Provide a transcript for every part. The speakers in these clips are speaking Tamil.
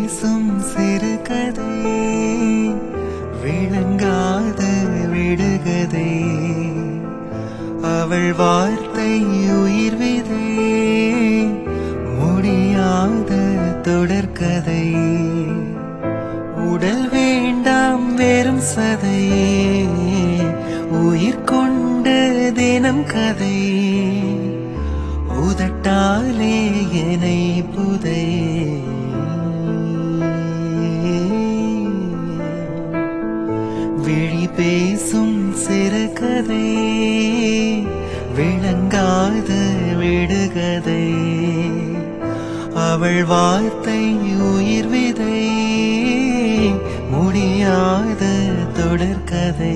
பேசும் சிறுகதை விளங்காத விடுகதை அவள் வார்த்தை உயிர் விதை முடியாத தொடர்கதை உடல் வேண்டாம் வெறும் சதை உயிர் கொண்ட தினம் கதை உதட்டாலே என்னை புதை விழி பேசும் சிறுகதை விளங்காத விடுகதை அவள் வார்த்தை உயிர் விதை முடியாத தொடர்கதை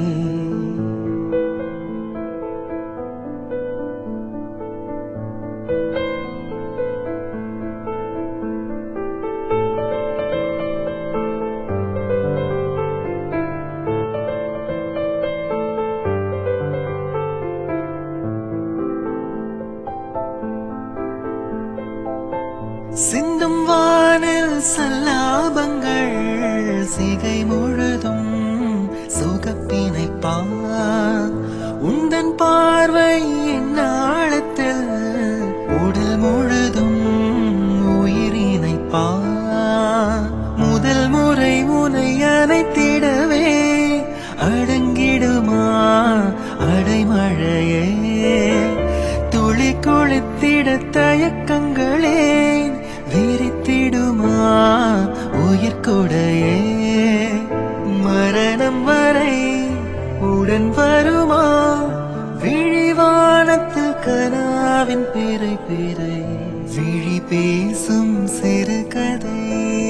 சிந்தும் வானில் சல்லாபங்கள் சிகை முழுதும் சுகப்பினைப்பா உந்தன் பார்வை என் ஆழத்தில் உடல் முழுதும் உயிரினைப்பா முதல் முறை உனை அணைத்திடவே அடங்கிடுமா அடைமழையே துளி குளித்திட தயக்கங்களே விரித்திடுமா உயிர் கொடையே மரணம் வரை உடன் வருமா விழிவானத்தில் கனாவின் பிறை பிறை விழி பேசும் சிறுகதை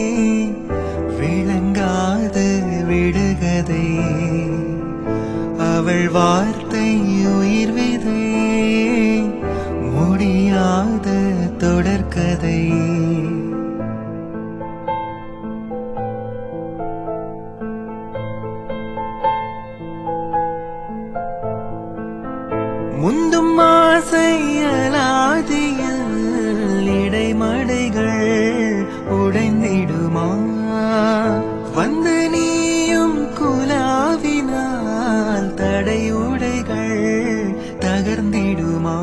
விளங்காத விடுகதை அவள் வார்த்தை உயிர் விதை முடியாத தொடர்கதை முந்தும் ஆசை அலாதியில் இடைமடைகள் உடைந்திடுமா வந்து நீயும் குலாவினால் தடை உடைகள் தகர்ந்திடுமா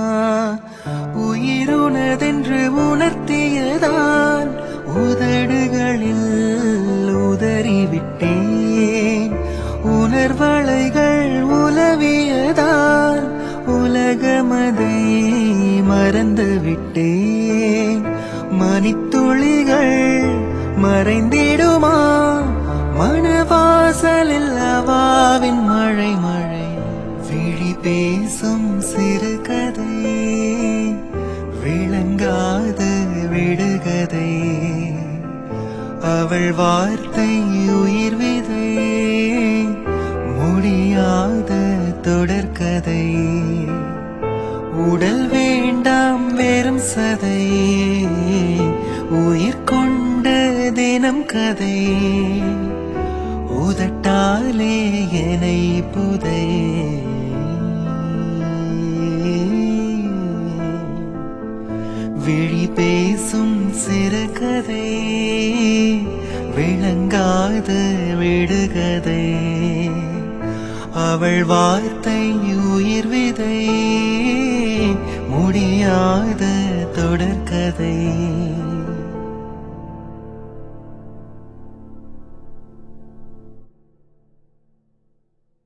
உயிருனதென்று உணர்த்தியதால் உதடுகளில் உதறிவிட்டேன் உணர்வலைகள் உலவியதால் உலகமதை மறந்து விட்டேன் மணித்துளிகள் மறைந்திடுமா மனவாசலில் அவாவின் மழை மழை விழி பேசும் சிறுகதை விளங்காத விடுகதை அவள் வார்த்தை உயிர் விதை முடியாத தொடர்கதை உடல் வேண்டாம் வெறும் சதை உயிர் கொண்ட தினம் கதை உதட்டாலே என்னை புதை விழி பேசும் சிறுகதை விளங்காத விடுகதை அவள் வார்த்தை உயிர் விதை முடியாத தொடர்கதை